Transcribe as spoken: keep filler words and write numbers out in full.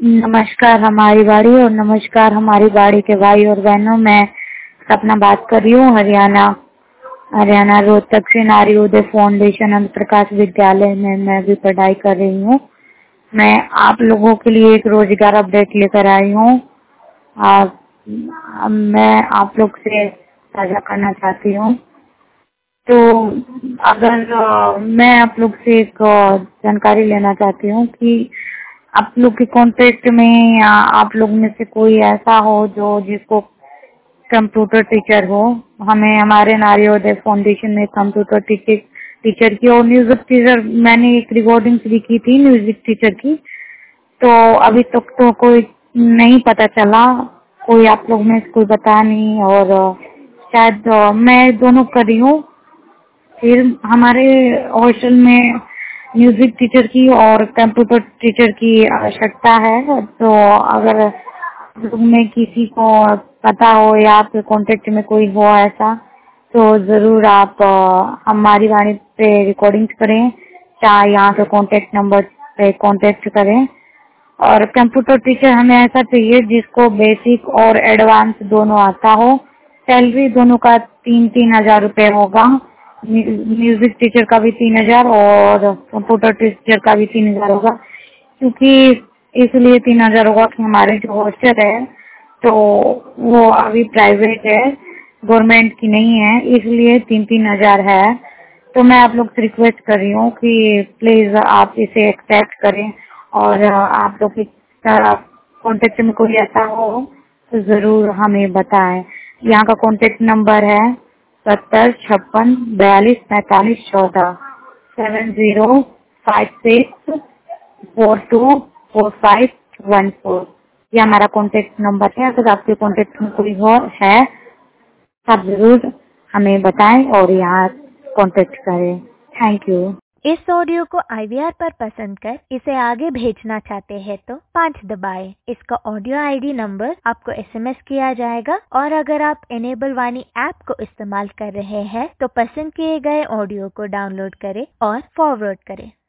नमस्कार हमारी बाड़ी और नमस्कार हमारी बाड़ी के भाई और बहनों। मैं सपना बात कर रही हूँ हरियाणा हरियाणा रोहतक से नारी उदय फाउंडेशन अंध प्रकाश विद्यालय में मैं भी पढ़ाई कर रही हूँ। मैं आप लोगों के लिए एक रोजगार अपडेट लेकर आई हूँ। आप मैं आप लोग से साझा करना चाहती हूँ। तो अगर आ, मैं आप लोग से एक आ, जानकारी लेना चाहती हूँ कि आप लोग के कॉन्टेक्ट में या आप लोग में से कोई ऐसा हो जो जिसको कंप्यूटर टीचर हो। हमें हमारे नारियोदय फाउंडेशन में कंप्यूटर टीचर टीचर की और म्यूजिक टीचर मैंने एक रिकॉर्डिंग भी की थी म्यूजिक टीचर की। तो अभी तक तो कोई नहीं पता चला, कोई आप लोग में से कोई बता नहीं और शायद मैं दोनों कर रही हूँ। फिर हमारे हॉस्टल में म्यूजिक टीचर की और कंप्यूटर टीचर की आवश्यकता है। तो अगर लोग में किसी को पता हो या आपके कांटेक्ट में कोई हो ऐसा तो जरूर आप हमारी वाणी पे रिकॉर्डिंग करें, चाहे यहाँ के कांटेक्ट नंबर पे कांटेक्ट करें। और कंप्यूटर टीचर हमें ऐसा चाहिए जिसको बेसिक और एडवांस दोनों आता हो। सैलरी दोनों का तीन तीन हजार रुपये होगा। म्यूजिक टीचर का भी तीन हजार और कंप्यूटर टीचर का भी तीन हजार होगा। क्योंकि इसलिए तीन हजार होगा कि हमारे जो हॉस्टल है तो वो अभी प्राइवेट है, गवर्नमेंट की नहीं है, इसलिए तीन तीन हजार है। तो मैं आप लोग से रिक्वेस्ट कर रही हूँ कि प्लीज आप इसे एक्सेप्ट करें और आप लोग की कॉन्टेक्ट में कोई ऐसा हो तो जरूर हमें बताएं। यहाँ का कॉन्टेक्ट नंबर है सत्तर छप्पन बयालीस पैंतालीस चौदह seven zero five six four two four five one four. ये हमारा कॉन्टेक्ट नंबर है। अगर आपके कॉन्टेक्ट में कोई हो है आप जरूर हमें बताएं और यहाँ कॉन्टेक्ट करें। Thank you. इस ऑडियो को आई वी आर पर पसंद कर इसे आगे भेजना चाहते हैं तो पाँच दबाएं। इसका ऑडियो आई डी नंबर आपको एस एम एस किया जाएगा और अगर आप एनेबल वाणी ऐप को इस्तेमाल कर रहे हैं तो पसंद किए गए ऑडियो को डाउनलोड करें और फॉरवर्ड करें।